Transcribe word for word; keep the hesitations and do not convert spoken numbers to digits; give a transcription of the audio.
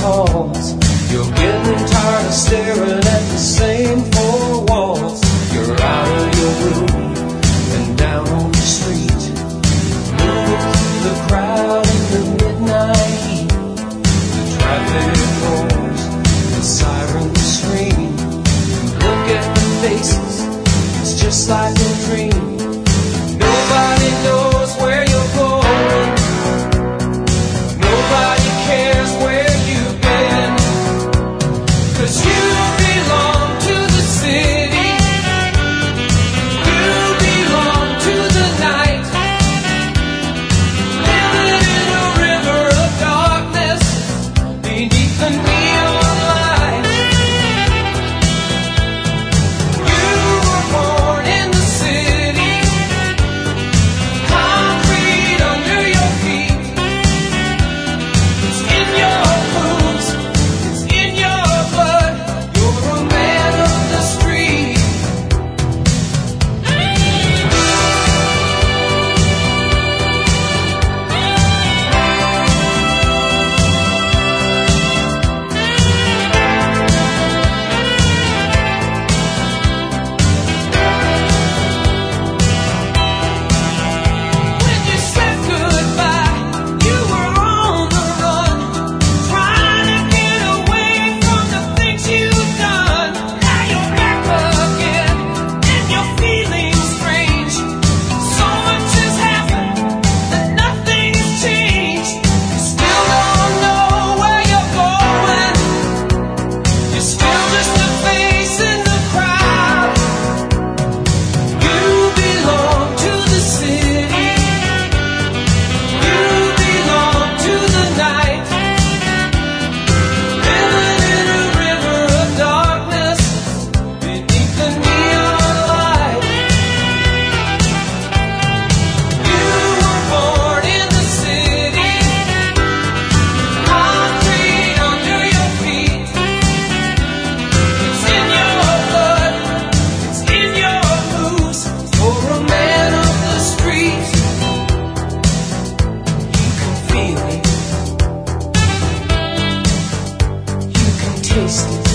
calls. You're getting tired of staring at the same four walls. You're out of your room and down on the street, moving through the crowd in the midnight heat. The traffic roars, the sirens scream. You look at the faces, it's just like a dream. Nobody knows where you're going. Nobody cares where you've been. 'Cause you belong to the city. You belong to the night. Living in a river of darkness beneath the neon light. You were born in the city. Concrete under your feet. It's in your bones, it's in your blood. You're a man of the street. When you said goodbye, you were on the run, trying to get away from the things you've done. Now you're back again, and you're feeling strange. So much has happened, and nothing has changed. You still don't know where you're going. You're still just a face in the crowd. You belong to the city. You belong to the night. Living in a river of darkness beneath the neon light. You were born in the city. Concrete under your feet. It's in your blood, it's in your moves. You're a man of the street. You can feel it. You can taste it.